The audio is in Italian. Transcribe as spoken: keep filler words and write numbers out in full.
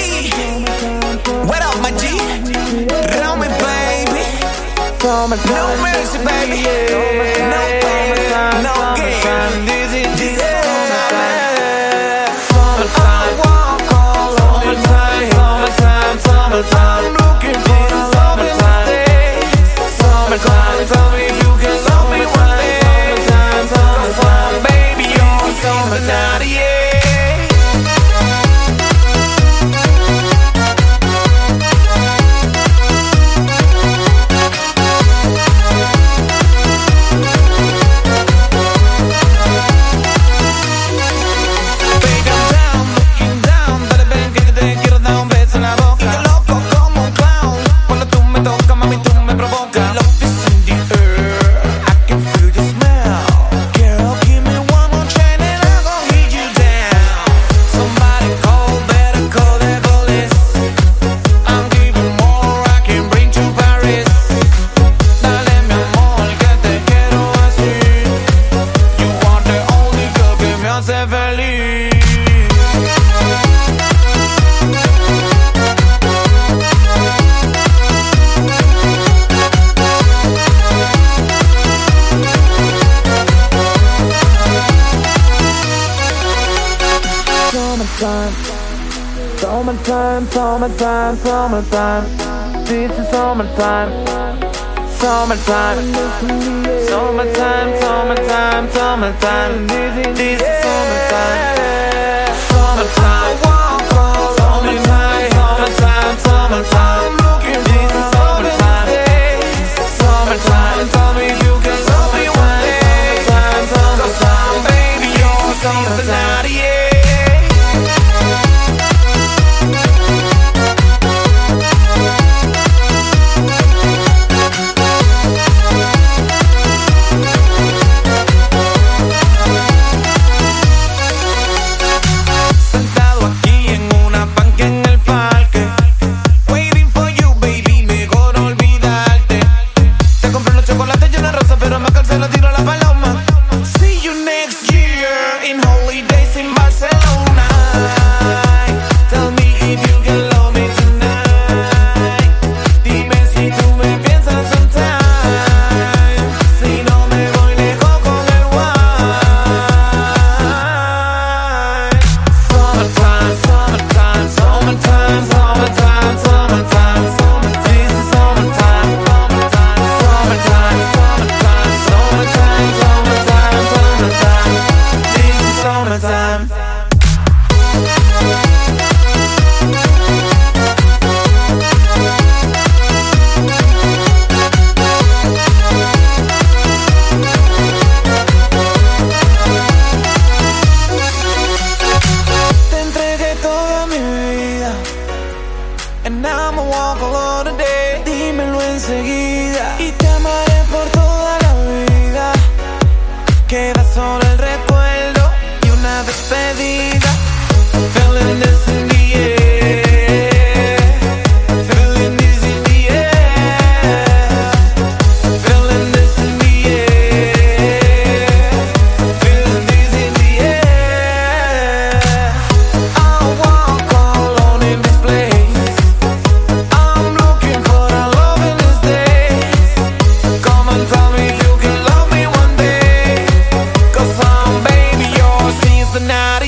What up, my G? Round me, baby. No mercy, baby. No pain, no gain. This is this is summertime. I walk all summertime, summertime, summertime. I'm looking for the summertime days. Summertime, tell me if you can love me one day. Summertime, summertime, baby, you're summertime, yeah. Summertime, summertime, summertime. This is summertime. Summertime. Summertime, summertime, summertime. This is summertime. Summertime. Summertime, summertime, summertime. I'm looking for this summertime. Summertime. Tell me if you can love me one day. Summertime, summertime, baby, you're summertime, yeah. And I'ma walk alone today. Dímelo enseguida y te amaré por toda la vida. Queda solo el recuerdo y una despedida. Feeling this in the air. Feeling this in the air. Feeling this in the air. Feeling this in the air. I walk alone in this place. Night